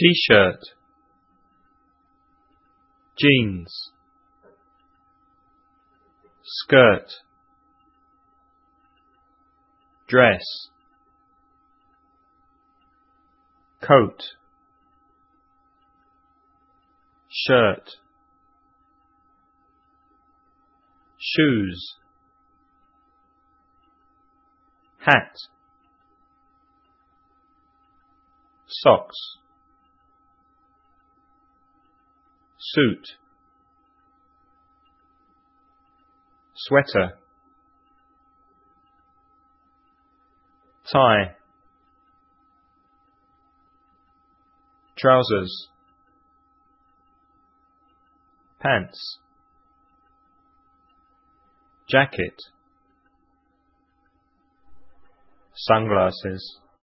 T-shirt, jeans, skirt, dress, coat, shirt, shoes, hat, socks, suit, sweater, tie, trousers, pants, jacket, sunglasses.